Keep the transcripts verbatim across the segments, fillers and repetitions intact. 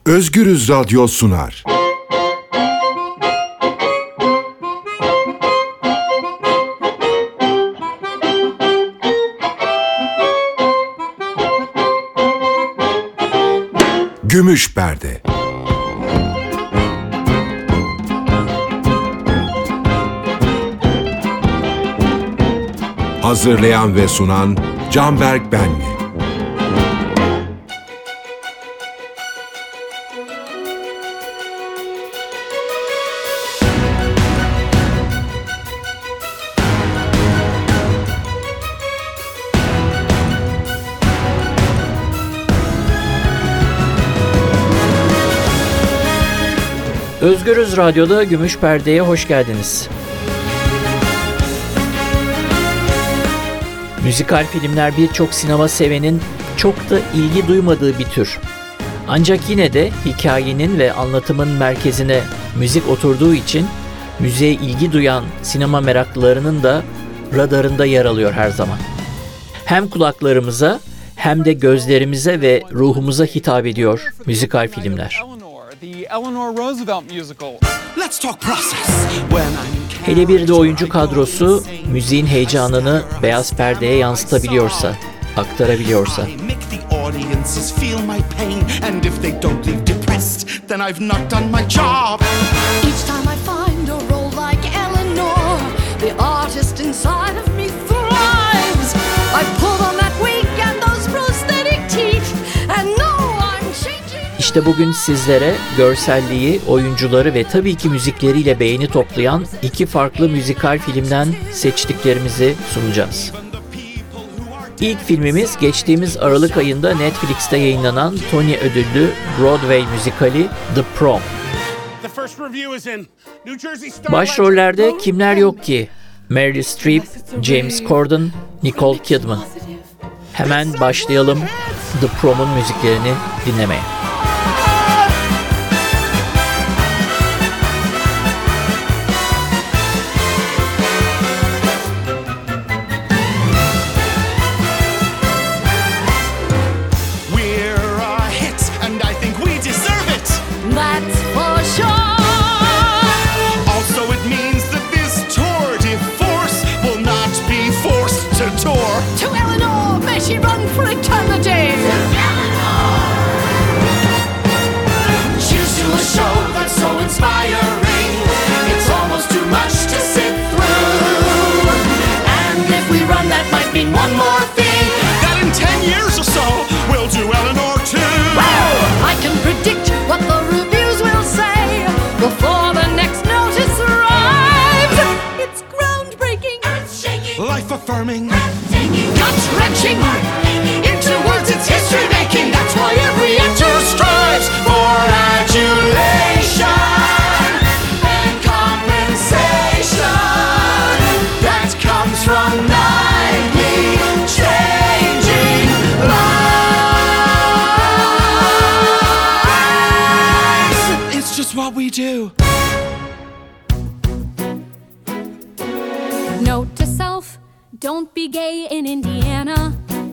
Özgürüz Radyo sunar. Gümüş Perde. Hazırlayan ve sunan Canberk Benli. Özgürüz Radyo'da Gümüş Perde'ye hoş geldiniz. Müzikal filmler birçok sinema sevenin çok da ilgi duymadığı bir tür. Ancak yine de hikayenin ve anlatımın merkezine müzik oturduğu için müziğe ilgi duyan sinema meraklılarının da radarında yer alıyor her zaman. Hem kulaklarımıza hem de gözlerimize ve ruhumuza hitap ediyor müzikal filmler. Hele bir de oyuncu kadrosu müziğin heyecanını beyaz perdeye yansıtabiliyorsa, aktarabiliyorsa. İşte bugün sizlere görselliği, oyuncuları ve tabii ki müzikleriyle beğeni toplayan iki farklı müzikal filmden seçtiklerimizi sunacağız. İlk filmimiz geçtiğimiz Aralık ayında Netflix'te yayınlanan Tony ödüllü Broadway müzikali The Prom. Başrollerde kimler yok ki? Meryl Streep, James Corden, Nicole Kidman. Hemen başlayalım The Prom'un müziklerini dinlemeye. Affirming, gut-wrenching, into words it's history-making. That's why every actor strives for adulation and compensation that comes from nightly changing lives. It's just what we do. Note to self, don't be gay in Indiana.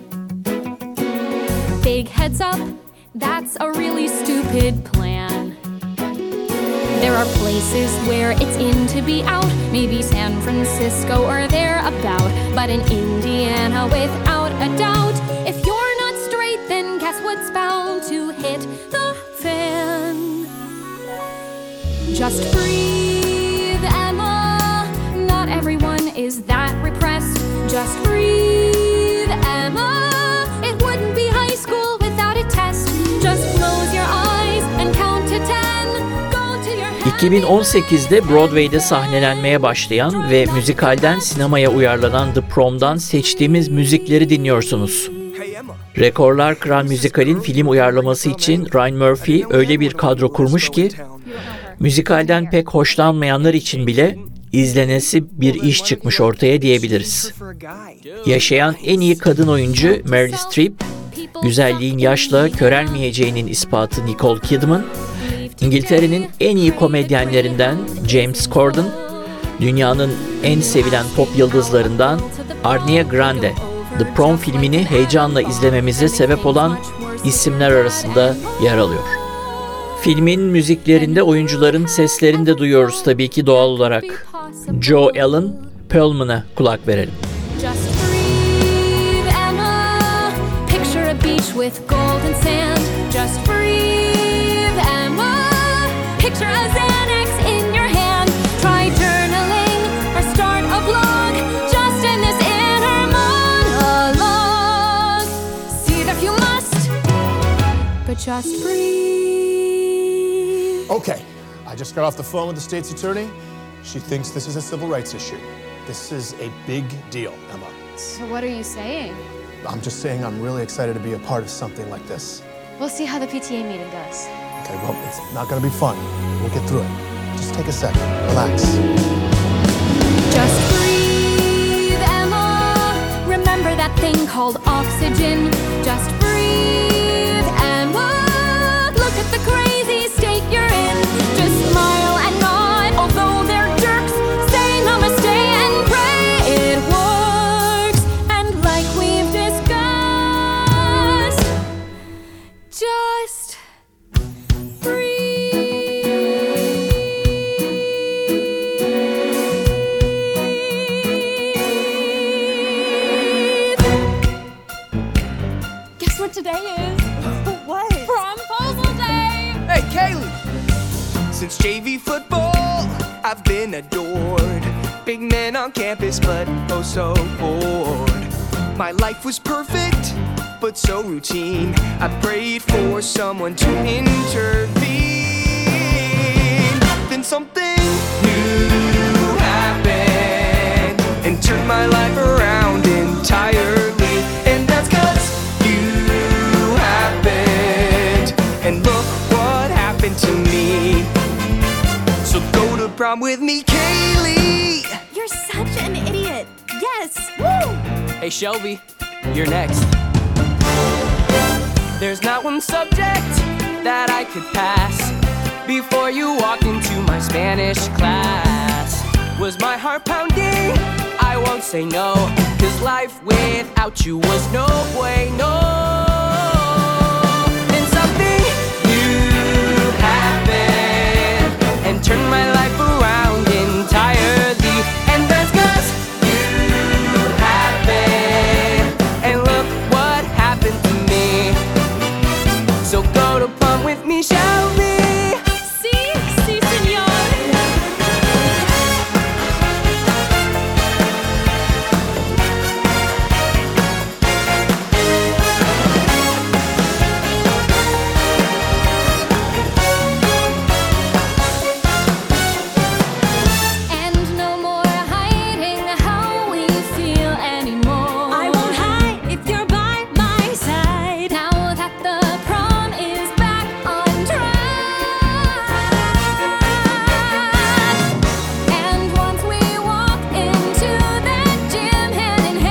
Big heads up, that's a really stupid plan. There are places where it's in to be out, maybe San Francisco or thereabout. But in Indiana, without a doubt, if you're not straight, then guess what's bound to hit the fan? Just breathe, Emma. Not everyone is that repressed. Just breathe, Emma. It wouldn't be high school without a test. Just close your eyes and count to ten. Go to your head. iki bin on sekizde Broadway'de sahnelenmeye başlayan ve müzikalden sinemaya uyarlanan The Prom'dan seçtiğimiz müzikleri dinliyorsunuz. Rekorlar kıran müzikalin film uyarlaması için Ryan Murphy öyle bir kadro kurmuş ki, müzikalden pek hoşlanmayanlar için bile izlenesi bir iş çıkmış ortaya diyebiliriz. Yaşayan en iyi kadın oyuncu Meryl Streep, güzelliğin yaşla körelmeyeceğinin ispatı Nicole Kidman, İngiltere'nin en iyi komedyenlerinden James Corden, dünyanın en sevilen pop yıldızlarından Ariana Grande, The Prom filmini heyecanla izlememize sebep olan isimler arasında yer alıyor. Filmin müziklerinde oyuncuların seslerini de duyuyoruz tabii ki doğal olarak. Joe Allen, Perlman'a kulak verelim. Just breathe, Emma. Picture a beach with golden sand. Just breathe, Emma. Picture a Xanax in your hand. Try journaling or start a blog. Just in this inner monologue. See it if you must, but just breathe. Okay, I just got off the phone with the state's attorney. She thinks this is a civil rights issue. This is a big deal, Emma. So what are you saying? I'm just saying I'm really excited to be a part of something like this. We'll see how the P T A meeting goes. Okay, well, it's not gonna be fun. We'll get through it. Just take a second, relax. Just breathe, Emma. Remember that thing called oxygen. Just breathe, Emma. Look at the crazy state you're in. Just smile and nod, although they're jerks. Say namaste and pray it works. And like we've discussed, just Guess what today is? What? Promposal day! Hey, Kaylee! Since J V football, I've been adored. Big men on campus, but oh so bored. My life was perfect, but so routine. I prayed for someone to intervene. Then something new happened and turned my life around entirely. And that's 'cause you happened. And look what happened to me. So go to prom with me, Kaylee. You're such an idiot. Yes! Woo! Hey Shelby, you're next. There's not one subject that I could pass before you walked into my Spanish class. Was my heart pounding? I won't say no, 'cause life without you was no way, no. Then something new happened and turned my life around entirely. And that's 'cause you happened. And look what happened to me. So go to prom with me, shall we? Si, si, senor. And no more hiding how we feel anymore. I won't hide if you're by my side. Now that the prom is back on track. And once we walk into that gym hand in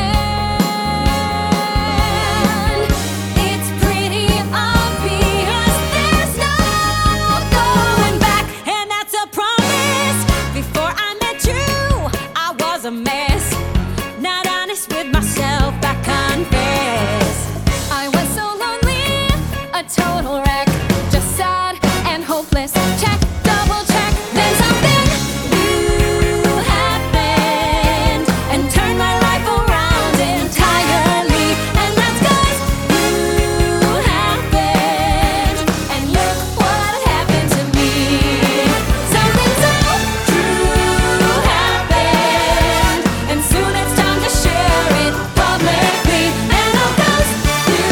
hand, it's pretty obvious there's no going back. And that's a promise. Before I met you, I was a mess. Not honest with myself, I confess. I was so lonely, a total wreck, just sad and hopeless. Check, double check, then something new happened and turned my life around entirely. And that's 'cause you happened. And look what happened to me. Something so true happened, and soon it's time to share it publicly. And all 'cause you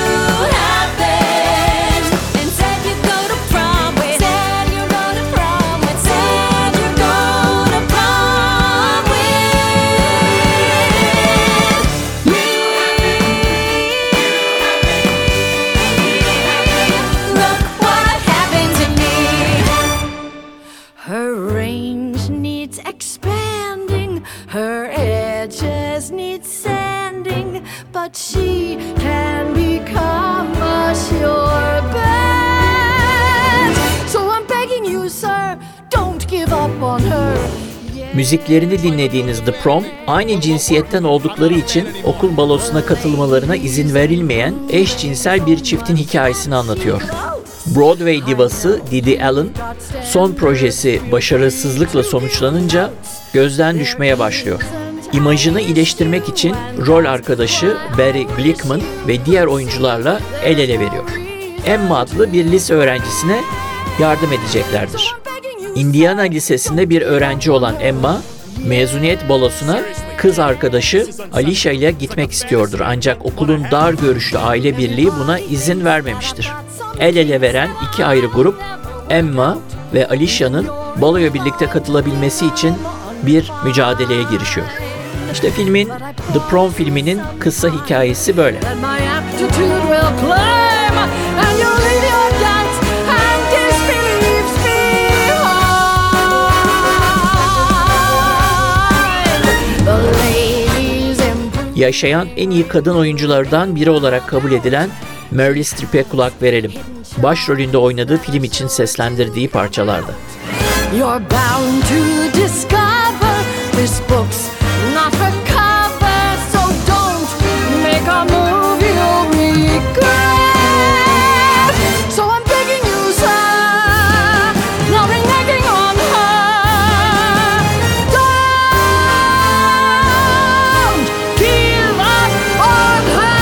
happened and said you'd go to prom with. Said you'd go to prom with. Said you'd go to prom with me. Look what happened to me. Her range needs expanding, her edges need sanding, but she can become a sure bet. So I'm begging you, sir, don't give up on her. Müziklerini dinlediğiniz The Prom, aynı cinsiyetten oldukları için okul balosuna katılmalarına izin verilmeyen eşcinsel bir çiftin hikayesini anlatıyor. Broadway divası Didi Allen, son projesi başarısızlıkla sonuçlanınca gözden düşmeye başlıyor. İmajını iyileştirmek için rol arkadaşı Barry Glickman ve diğer oyuncularla el ele veriyor. Emma adlı bir lise öğrencisine yardım edeceklerdir. Indiana Lisesi'nde bir öğrenci olan Emma, mezuniyet balosuna kız arkadaşı Alicia ile gitmek istiyordur. Ancak okulun dar görüşlü aile birliği buna izin vermemiştir. El ele veren iki ayrı grup, Emma ve Alicia'nın baloya birlikte katılabilmesi için bir mücadeleye girişiyor. İşte filmin, The Prom filminin kısa hikayesi böyle. Yaşayan en iyi kadın oyunculardan biri olarak kabul edilen Meryl Streep'e kulak verelim. Başrolünde oynadığı film için seslendirdiği parçalarda. You're bound to discover this book's not for cover, so don't make a move you'll regret. So I'm begging you, sir, not reneging on her. Don't give up on her.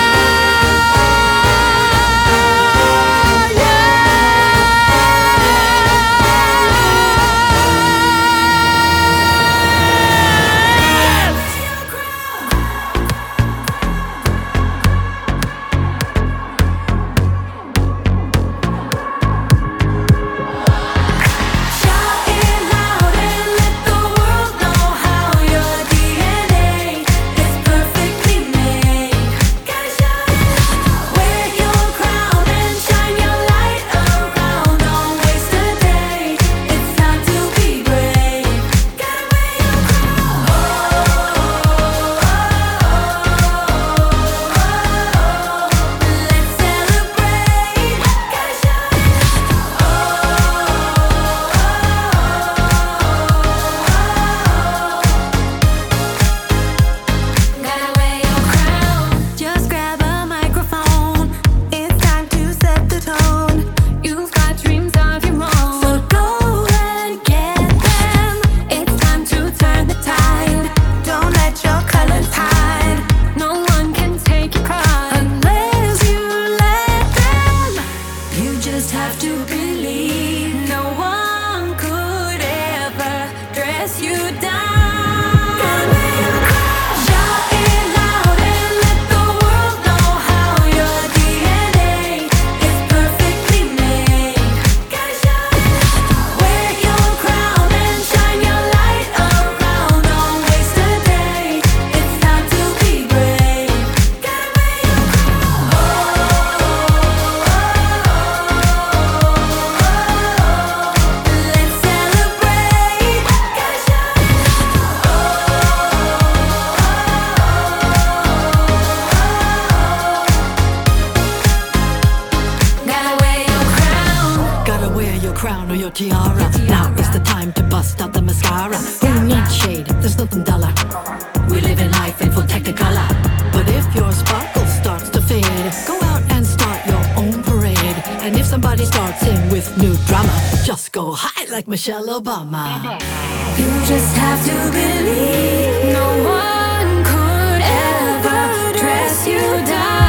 Crown or your tiara. Now is the time to bust out the mascara. Who needs shade? There's nothing duller. We live in life in full technicolor. But if your sparkle starts to fade, go out and start your own parade. And if somebody starts in with new drama, just go high like Michelle Obama. You just have to believe no one could ever dress you down.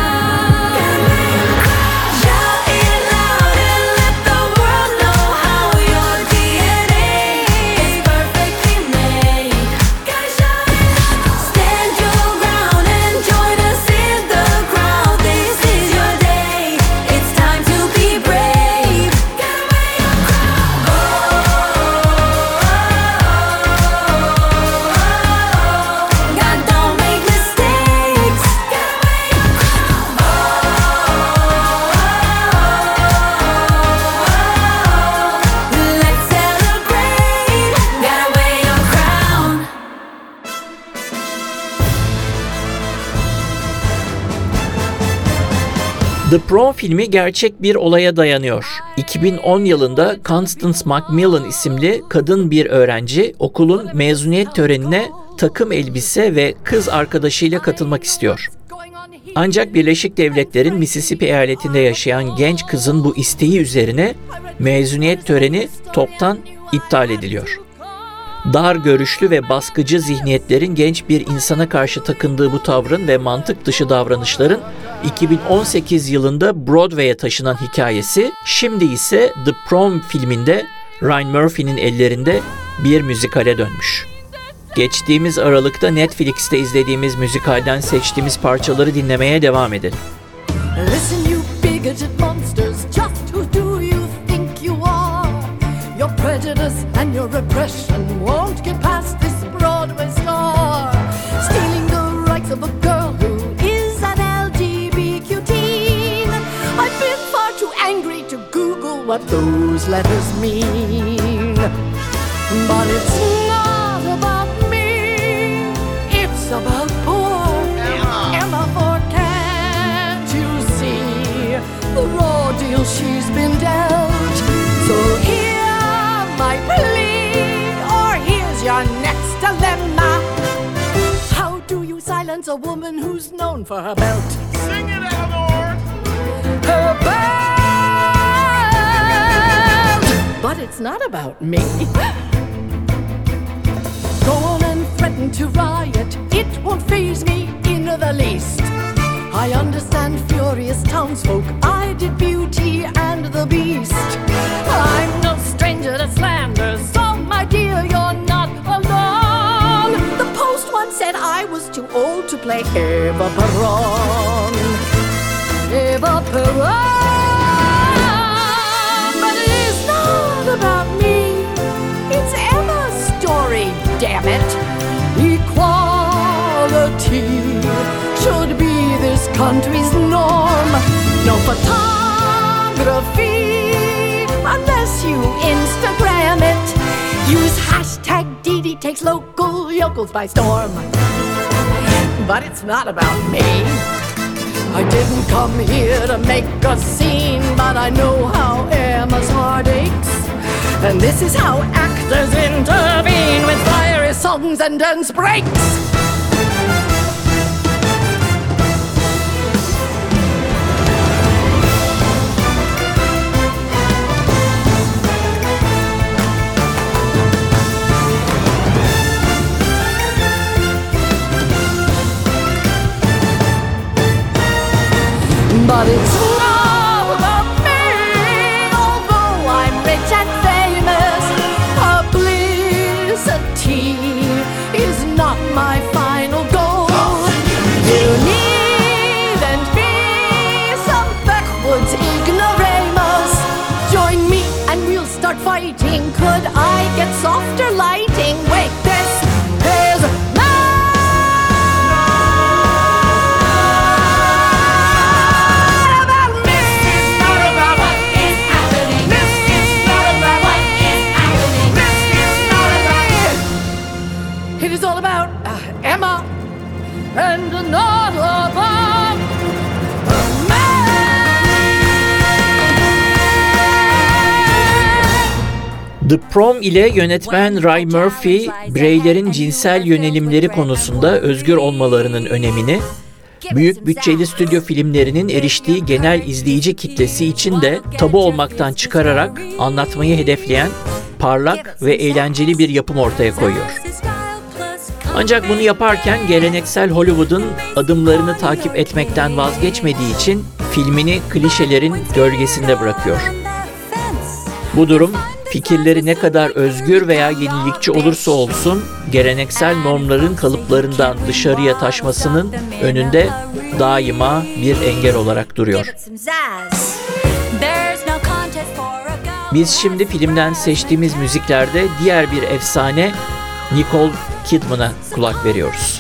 The Prom filmi gerçek bir olaya dayanıyor. iki bin on yılında Constance Macmillan isimli kadın bir öğrenci okulun mezuniyet törenine takım elbise ve kız arkadaşıyla katılmak istiyor. Ancak Birleşik Devletler'in Mississippi eyaletinde yaşayan genç kızın bu isteği üzerine mezuniyet töreni toptan iptal ediliyor. Dar görüşlü ve baskıcı zihniyetlerin genç bir insana karşı takındığı bu tavrın ve mantık dışı davranışların iki bin on sekiz yılında Broadway'e taşınan hikayesi, şimdi ise The Prom filminde Ryan Murphy'nin ellerinde bir müzikale dönmüş. Geçtiğimiz Aralık'ta Netflix'te izlediğimiz müzikalden seçtiğimiz parçaları dinlemeye devam edelim. Listen, you bigoted monsters, just who do you think you are? Your prejudice and your repression won't get past this Broadway star. Stealing the rights of a girl who is an L G B Q teen. I've been far too angry to Google what those letters mean. But it's not about me, it's about poor Emma. Emma, for can't you see the raw deal she's been dealt? So hear my plea, or here's your next dilemma. How do you silence a woman who's known for her belt? Sing it, Eleanor! Her belt! But it's not about me. Go on and threaten to riot, it won't faze me in the least. I understand furious townsfolk, I did Beauty and the Beast. I'm no stranger to slander, so my dear, you're not alone. The Post once said I was too old to play Eva Peron. Eva Peron. But it is not about me, it's Emma's story, damn it. Equality should be this country's norm. No photography unless you Instagram it. Use hashtag Dee takes local yokels by storm. But it's not about me. I didn't come here to make a scene, but I know how Emma's heart aches. And this is how actors intervene with fiery songs and dance breaks. But it's not about me, although I'm rich and famous. Publicity is not my final goal. You needn't be some backwoods ignoramus. Join me and we'll start fighting. Could I get softer lighting? Wait, this is and not about The Prom ile yönetmen Ray Murphy, bireylerin cinsel yönelimleri konusunda özgür olmalarının önemini, büyük bütçeli stüdyo filmlerinin eriştiği genel izleyici kitlesi için de tabu olmaktan çıkararak anlatmayı hedefleyen parlak ve eğlenceli bir yapım ortaya koyuyor. Ancak bunu yaparken geleneksel Hollywood'un adımlarını takip etmekten vazgeçmediği için filmini klişelerin gölgesinde bırakıyor. Bu durum, fikirleri ne kadar özgür veya yenilikçi olursa olsun, geleneksel normların kalıplarından dışarıya taşmasının önünde daima bir engel olarak duruyor. Biz şimdi filmden seçtiğimiz müziklerde diğer bir efsane Nicole Kidman'a kulak veriyoruz.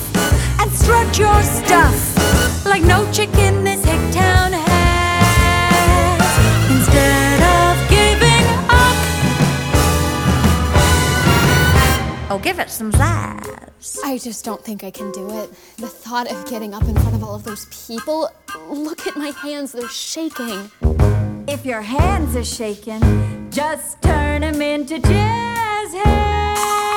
Oh, give it some zazz. I just don't think I can do it. The thought of getting up in front of all of those people, look at my hands, they're shaking. If your hands are shaking, just turn them into jazz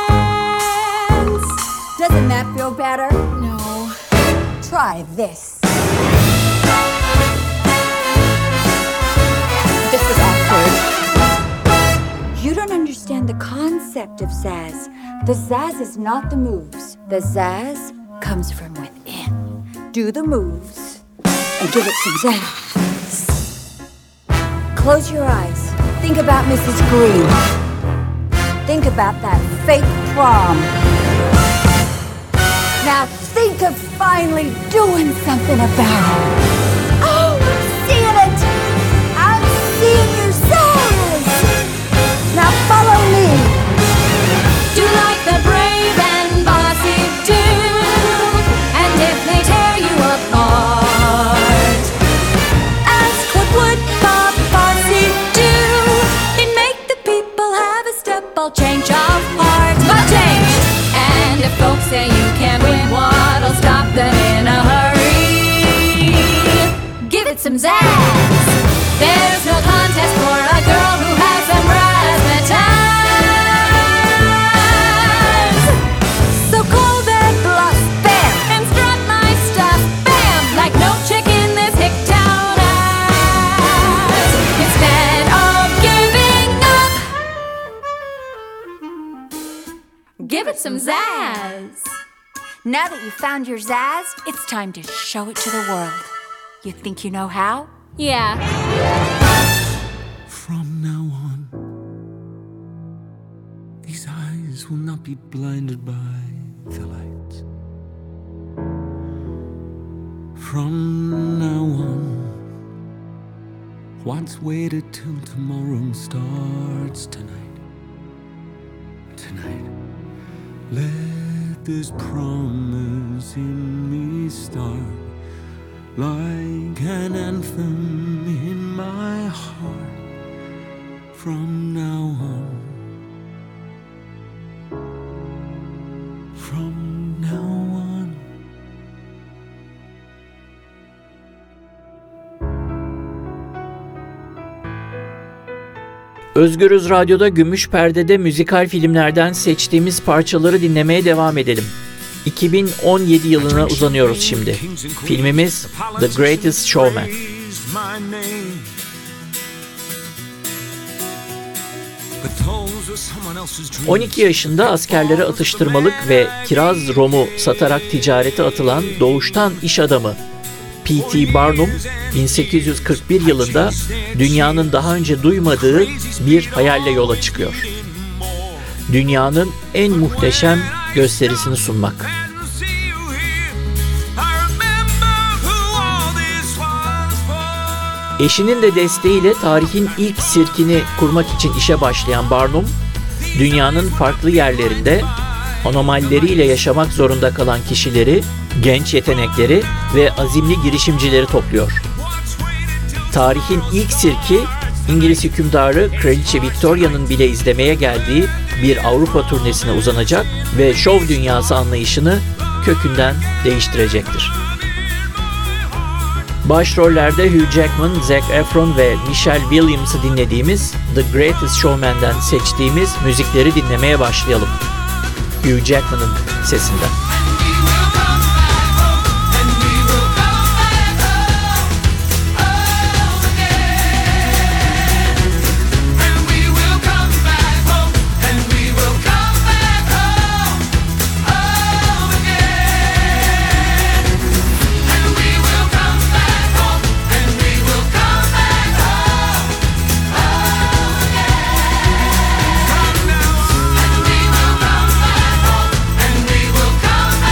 hands. Doesn't that feel better? No. Try this. This was awkward. You don't understand the concept of zazz. The zazz is not the moves. The zazz comes from within. Do the moves and give it some zazz. Close your eyes. Think about Missus Green. Think about that fake prom. Now think of finally doing something about it. Oh, I'm seeing it. I'm seeing your zazz. Now follow me. Do like the brave and bossy do. And if they tear you apart, Ask what would Bob Fosse do? He'd make the people have a step. I'll change of heart, but change. And if folks say you can't win, what'll stop them in a hurry? Give it some zazz. There's no contest for a girl who has some razzmatazz. So call that bluff, bam. And strut my stuff, bam, like no chick in this hick town ass. Instead of giving up, give it some zazz. Now that you found your zazz, it's time to show it to the world. You think you know how? Yeah. From now on, these eyes will not be blinded by the light. From now on, what's waited till tomorrow starts tonight. Tonight, let this promise in me start like an anthem in my heart. From now on, from now on. Özgürüz Radyo'da Gümüş Perde'de müzikal filmlerden seçtiğimiz parçaları dinlemeye devam edelim. iki bin on yedi yılına uzanıyoruz şimdi. Filmimiz The Greatest Showman. on iki yaşında askerlere atıştırmalık ve kiraz romu satarak ticarete atılan doğuştan iş adamı P T Barnum, bin sekiz yüz kırk bir yılında dünyanın daha önce duymadığı bir hayalle yola çıkıyor. Dünyanın en muhteşem gösterisini sunmak. Eşinin de desteğiyle tarihin ilk sirkini kurmak için işe başlayan Barnum, dünyanın farklı yerlerinde anomalleriyle yaşamak zorunda kalan kişileri, genç yetenekleri ve azimli girişimcileri topluyor. Tarihin ilk sirki, İngiliz hükümdarı Kraliçe Victoria'nın bile izlemeye geldiği bir Avrupa turnesine uzanacak ve şov dünyası anlayışını kökünden değiştirecektir. Başrollerde Hugh Jackman, Zac Efron ve Michelle Williams'ı dinlediğimiz The Greatest Showman'den seçtiğimiz müzikleri dinlemeye başlayalım. Hugh Jackman'ın sesinden. Come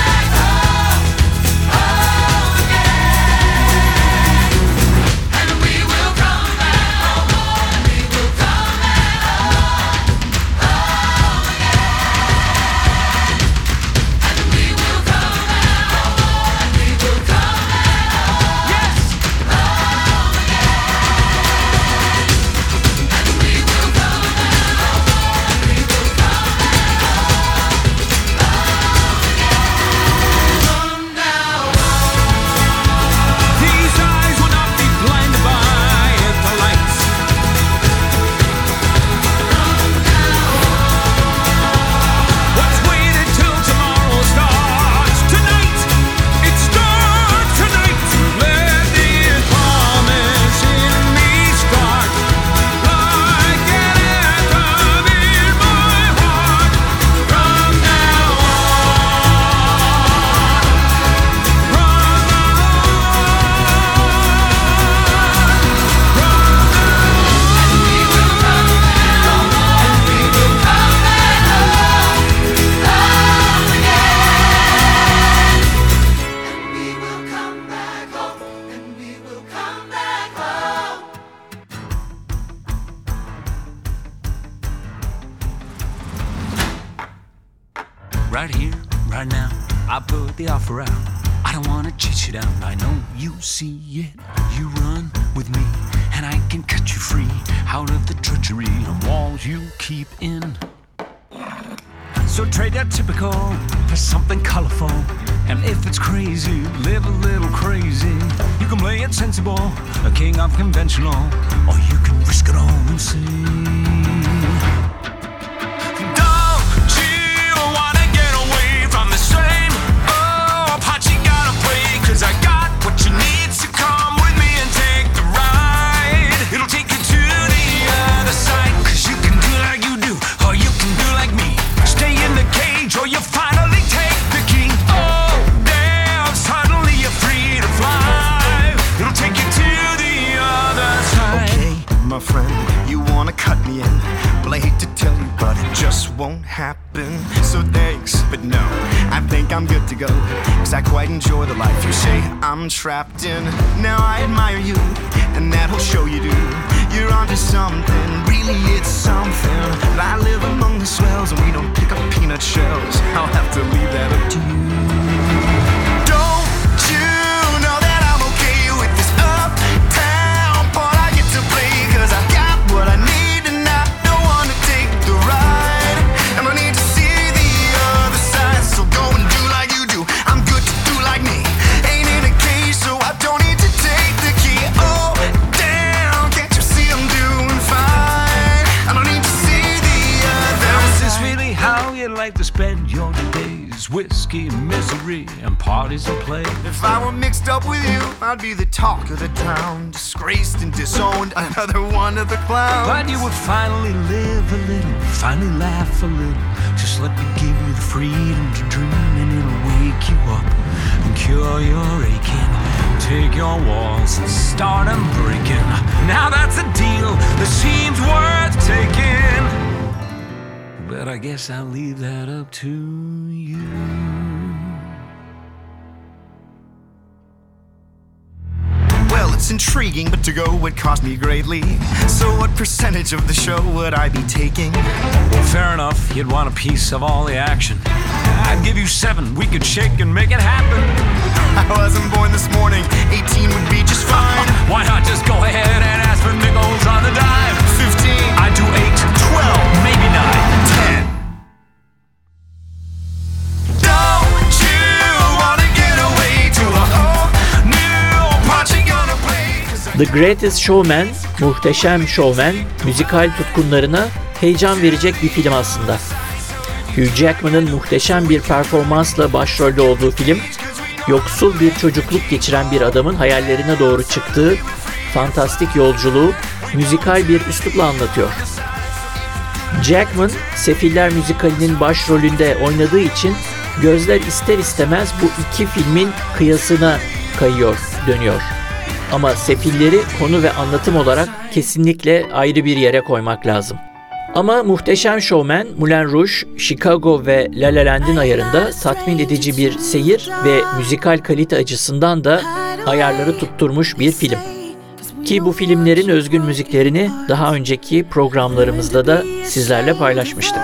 right here, right now, I put the offer out. I don't wanna chase you down, I know you see it. You run with me, and I can cut you free out of the treachery and walls you keep in. So trade that typical for something colorful. And if it's crazy, live a little crazy. You can play it sensible, a king of conventional, or you can risk it all and see. Don't you wanna get away from the same old pot you gotta play? Cause I got what you need, so come with me and take the ride. It'll take you to the other side. Cause you can do like you do, or you can do like me. Stay in the cage, or you finally take the key. Oh, damn, suddenly you're free to fly. It'll take you to the other side. Okay, my friend, you wanna cut me in. Well, I hate to tell you, but it just won't happen. So thanks, but no, I think I'm good to go. Cause I quite enjoy the life you say I'm trapped in. Now I admire you, and that'll show you do. You're onto something, really it's something. But I live among the swells, and we don't pick up peanut shells. I'll have to leave that up to you. Don't you know that I'm okay with this uptown part I get to play? Cause I got what I need, and I don't wanna take the ride. And I need to see the other side. So go and do like you do, I'm good to do like me. Ain't in a cage, so I don't need to take the key. Oh, damn, can't you see I'm doing fine? I don't need to see the other Now, is this side. really how you like to spend your days? Whiskey, misery, and parties and play. If I were mixed up with you, I'd be the talk of the town. Disgraced and disowned, another one of the clowns. But you would finally live a little, finally laugh a little. Just let me give you the freedom to dream, and it'll wake you up and cure your aching. Take your walls and start them breaking. Now that's a deal that seems worth taking. But I guess I'll leave that up to you. Well, it's intriguing, but to go would cost me greatly. So what percentage of the show would I be taking? Well, fair enough, you'd want a piece of all the action. I'd give you seven, we could shake and make it happen. I wasn't born this morning, eighteen would be just fine. Why not just go ahead and ask for nickels on the dime? Fifteen, I'd do eight, twelve, maybe nine. ten. Don't you wanna get away to a whole new part you gonna play? 'Cause I The Greatest Showman, Muhteşem Showman, müzikal tutkunlarına heyecan verecek bir film aslında. Hugh Jackman'ın muhteşem bir performansla başrolde olduğu film, yoksul bir çocukluk geçiren bir adamın hayallerine doğru çıktığı fantastik yolculuğu müzikal bir üslupla anlatıyor. Jackman, Sefiller müzikalinin başrolünde oynadığı için gözler ister istemez bu iki filmin kıyasına kayıyor, dönüyor. Ama Sefilleri konu ve anlatım olarak kesinlikle ayrı bir yere koymak lazım. Ama Muhteşem Showman, Moulin Rouge, Chicago ve La La Land'in ayarında tatmin edici bir seyir ve müzikal kalite açısından da ayarları tutturmuş bir film. Ki bu filmlerin özgün müziklerini daha önceki programlarımızda da sizlerle paylaşmıştık.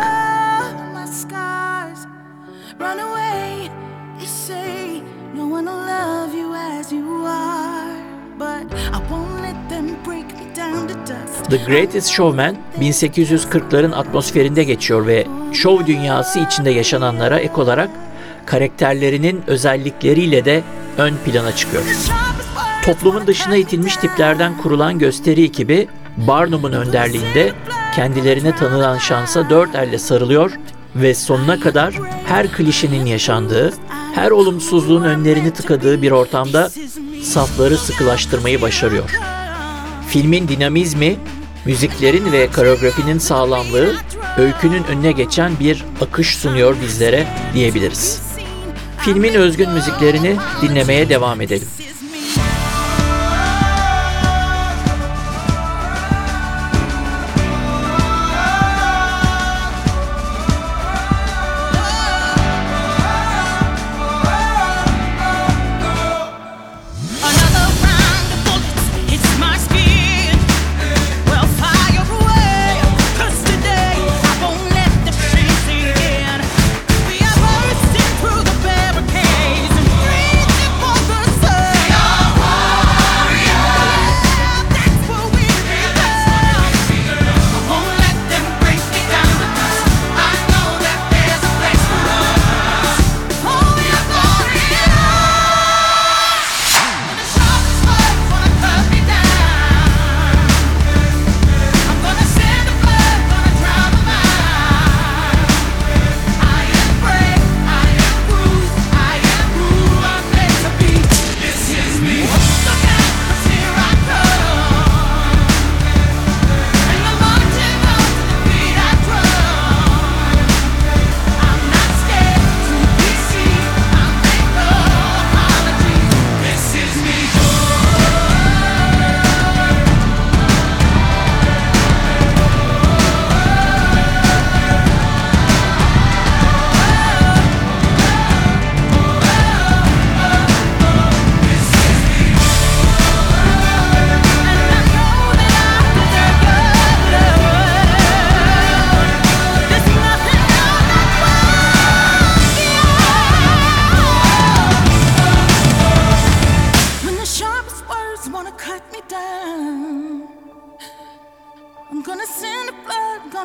The Greatest Showman bin sekiz yüz kırkların atmosferinde geçiyor ve şov dünyası içinde yaşananlara ek olarak karakterlerinin özellikleriyle de ön plana çıkıyor. Toplumun dışına itilmiş tiplerden kurulan gösteri ekibi Barnum'un önderliğinde kendilerine tanınan şansa dört elle sarılıyor ve sonuna kadar her klişenin yaşandığı, her olumsuzluğun önlerini tıkadığı bir ortamda safları sıkılaştırmayı başarıyor. Filmin dinamizmi, müziklerin ve koreografinin sağlamlığı, öykünün önüne geçen bir akış sunuyor bizlere diyebiliriz. Filmin özgün müziklerini dinlemeye devam edelim. We are worth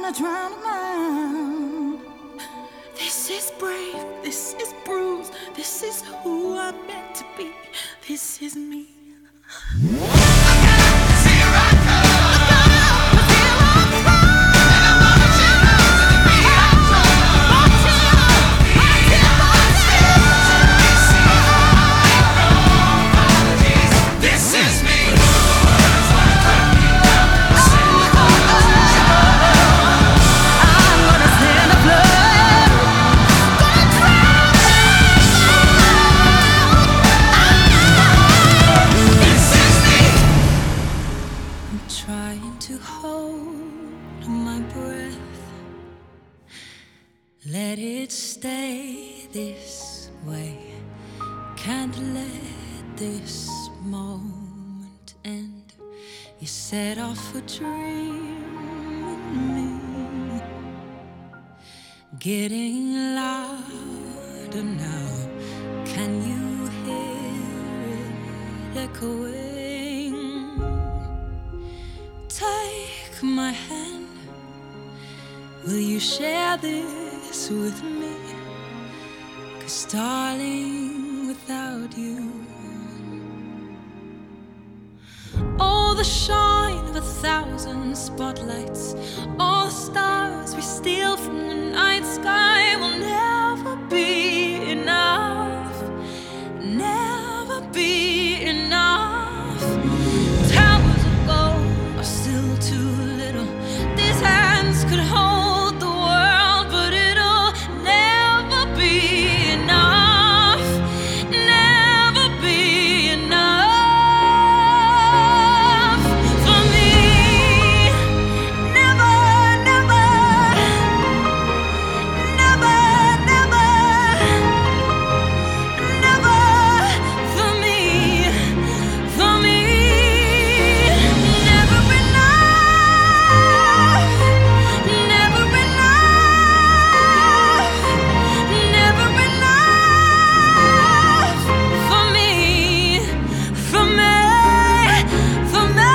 gonna drown a man. This is brave, this is bruised, this is who I'm meant to be, this is me. Trying to hold my breath, let it stay this way, can't let this moment end. You set off a dream in me, getting louder now, can you hear it echoing? Take my hand, will you share this with me? 'Cause darling, without you, all the shine of a thousand spotlights, all the stars we steal from the night sky will never be enough, never be enough. Towers of gold are still too little. These hands could hold the world, but it'll never be enough, never be enough for me. Never, never, never, never, never for me, for me. Never enough, never enough, never enough for me, for me, for me.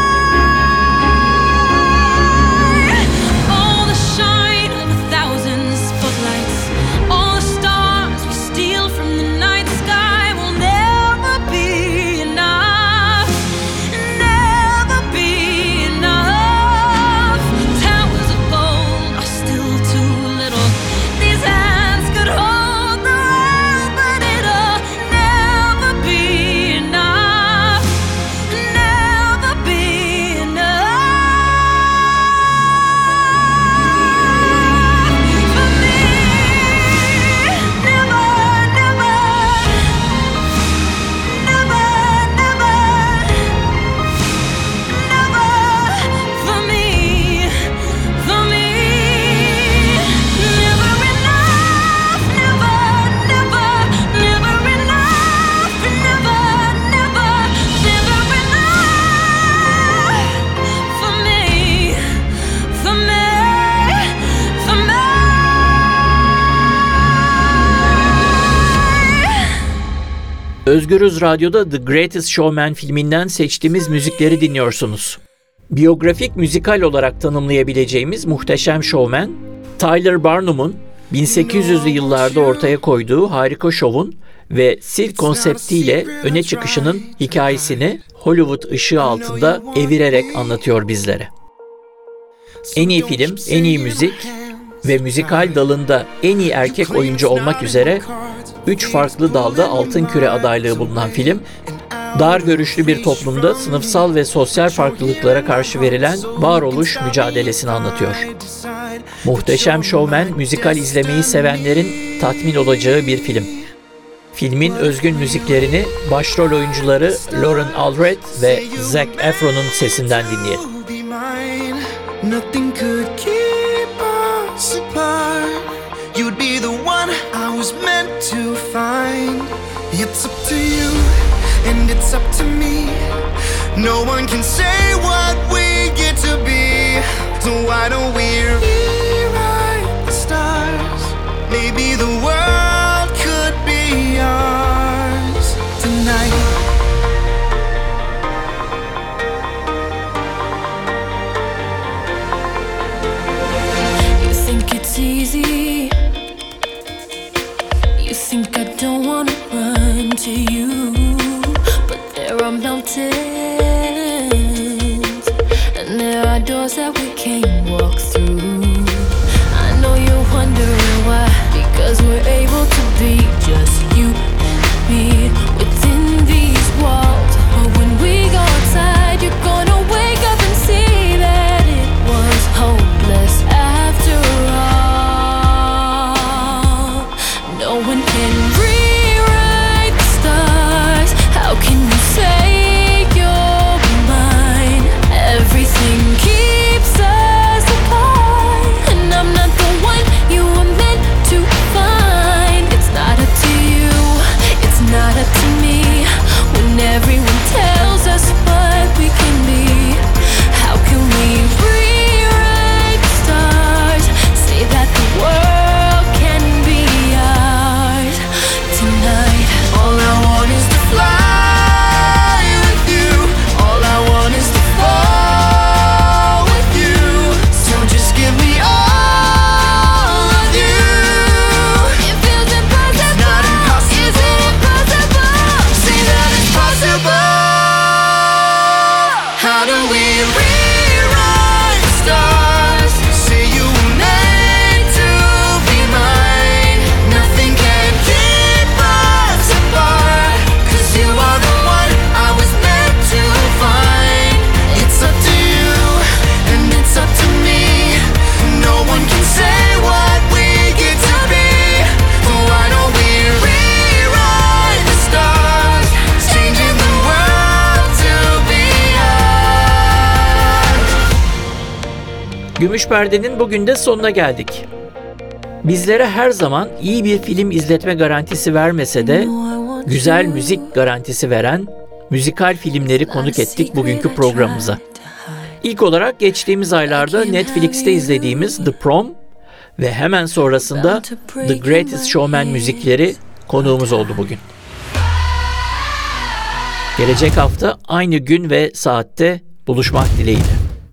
All the shine of a thousand spotlights, all the stars we steal from the night sky will never be enough, never be enough. Towers of gold are still too little. These hands could hold the world, but it'll never be enough, never be enough for me. Never, never, never, never, never for me, for me. Never enough, never, never, never enough, never, never, never enough for me, for me, for me. Özgürüz Radyo'da The Greatest Showman filminden seçtiğimiz müzikleri dinliyorsunuz. Biyografik müzikal olarak tanımlayabileceğimiz Muhteşem Showman, Tyler Barnum'un bin sekiz yüzlü yıllarda ortaya koyduğu harika şovun ve sirk konseptiyle öne çıkışının hikayesini Hollywood ışığı altında evirerek anlatıyor bizlere. En iyi film, en iyi müzik ve müzikal dalında en iyi erkek oyuncu olmak üzere üç farklı dalda Altın Küre adaylığı bulunan film, dar görüşlü bir toplumda sınıfsal ve sosyal farklılıklara karşı verilen varoluş mücadelesini anlatıyor. Muhteşem Showman, müzikal izlemeyi sevenlerin tatmin olacağı bir film. Filmin özgün müziklerini başrol oyuncuları Lauren Alred ve Zac Efron'un sesinden dinleyelim. Nothing could keep us apart. You'd be the one I was meant to find. It's up to you and it's up to me. No one can say what we get to be. So why don't we rewrite the stars? Maybe the world could be ours tonight. it's easy. You think I don't wanna run to you, but there are mountains, and there are doors that we can't walk through. I know you're wondering why, because we're able to be just you and me within these walls. But when we go outside, you're gonna wake up and see that it was hopeless after all. No one can rewrite the stars. How can you say you're mine? Everything keeps us apart, and I'm not the one you were meant to find. It's not up to you, it's not up to me, when everyone tells us what we can be. How can we rewrite the stars? Say that the world can be ours tonight. All I want is to fly with you. All I want is to fall with you. So just give me all of you. It feels impossible. It's not impossible. Is it impossible? Say that it's possible. How do we rewrite the stars? Say you were meant to be mine. Nothing can keep us apart, 'cause you are the one I was meant to find. It's up to you, and it's up to me. No one can say what we get to be. Why don't we rewrite the stars, changing the world to be ours? Gümüş Perde'nin bugün de sonuna geldik. Bizlere her zaman iyi bir film izletme garantisi vermese de güzel müzik garantisi veren müzikal filmleri konuk ettik bugünkü programımıza. İlk olarak geçtiğimiz aylarda Netflix'te izlediğimiz The Prom ve hemen sonrasında The Greatest Showman müzikleri konuğumuz oldu bugün. Gelecek hafta aynı gün ve saatte buluşmak dileğiyle.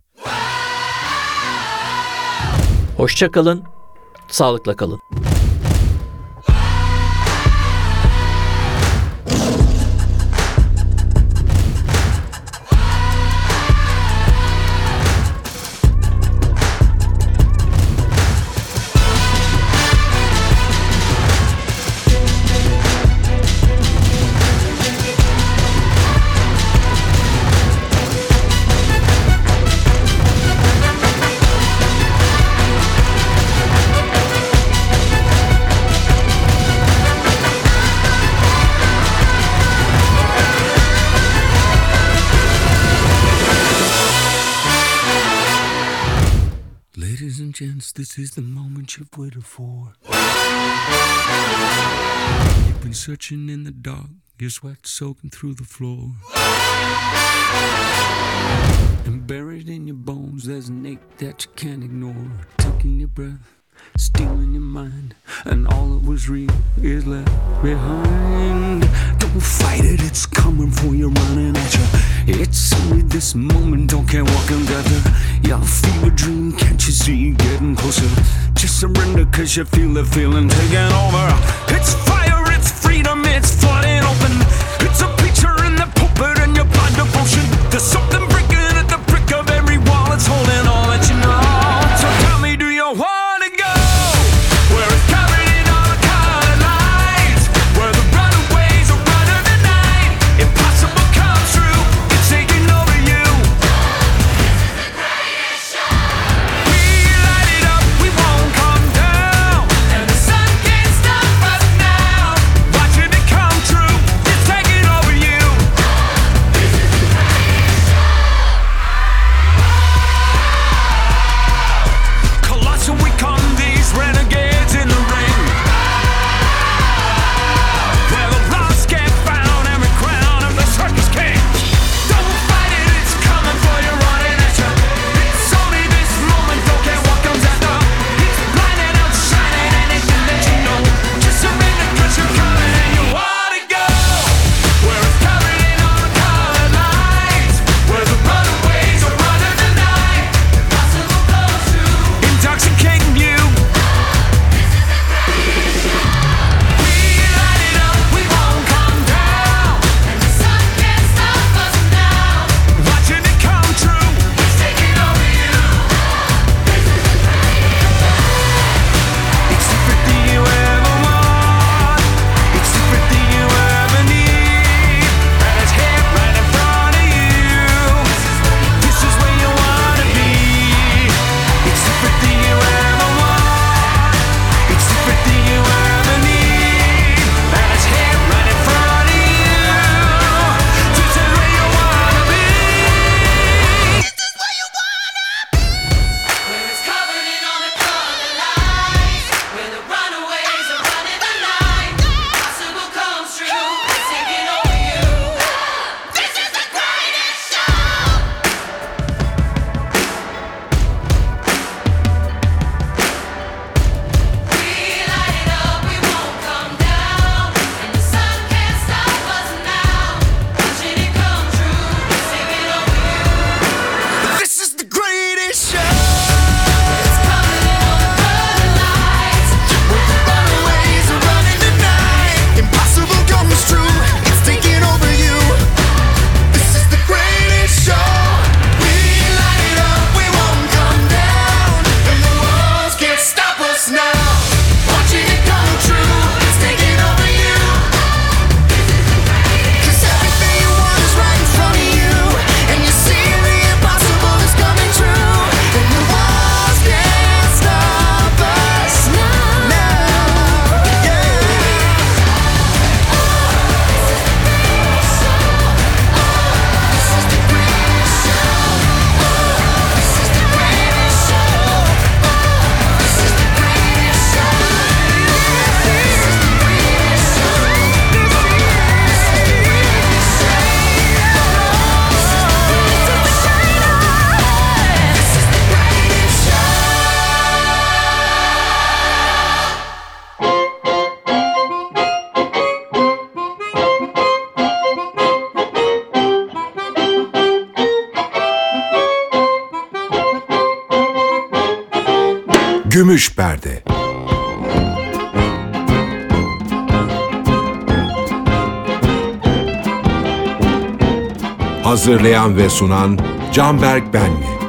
Hoşça kalın, sağlıkla kalın. Ladies and gents, this is the moment you've waited for. You've been searching in the dark, your sweat soaking through the floor. And buried in your bones, there's an ache that you can't ignore. Taking your breath, stealing your mind, and all that was real is left behind. Don't fight it, it's coming for you, running at you. It's only this moment, don't care what can gather. Your fever dream, can't you see, getting closer? Just surrender, cause you feel the feeling taking over. It's fire, it's freedom, it's flooding open. It's a picture in the pulpit and your blind devotion. There's something breaking at the brick of every wall, it's holding all that you know. So tell me, do you wanna go where it's covered in all the colored lights, where the runaways are running the night? Impossible comes true, it's taking over you. We light it up, we won't come down, and the sun can't stop us now. Watching it come Gümüş Perde. Hazırlayan ve sunan Canberk Benli.